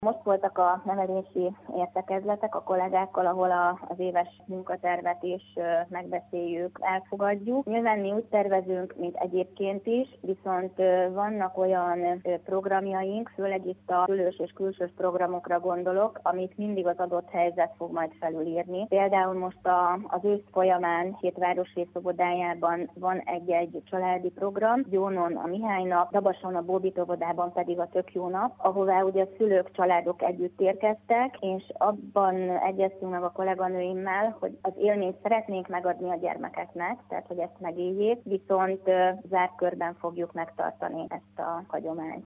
Most voltak a nevelési értekezletek a kollégákkal, ahol az éves munkatervet is megbeszéljük, elfogadjuk. Nyilván mi úgy tervezünk, mint egyébként is, viszont vannak olyan programjaink, főleg itt a külsős és külsős programokra gondolok, amit mindig az adott helyzet fog majd felülírni. Például most az ősz folyamán 7 városrész óvodájában van egy családi program, Gyónon a Mihálynak, Dabason a Bóbit óvodában pedig a Tök jó nap, ahová ugye a szülők, családok együtt érkeztek, és abban egyeztünk meg a kolléganőimmel, hogy az élményt szeretnénk megadni a gyermekeknek, tehát hogy ezt megéljék, viszont zárt körben fogjuk megtartani ezt a hagyományt.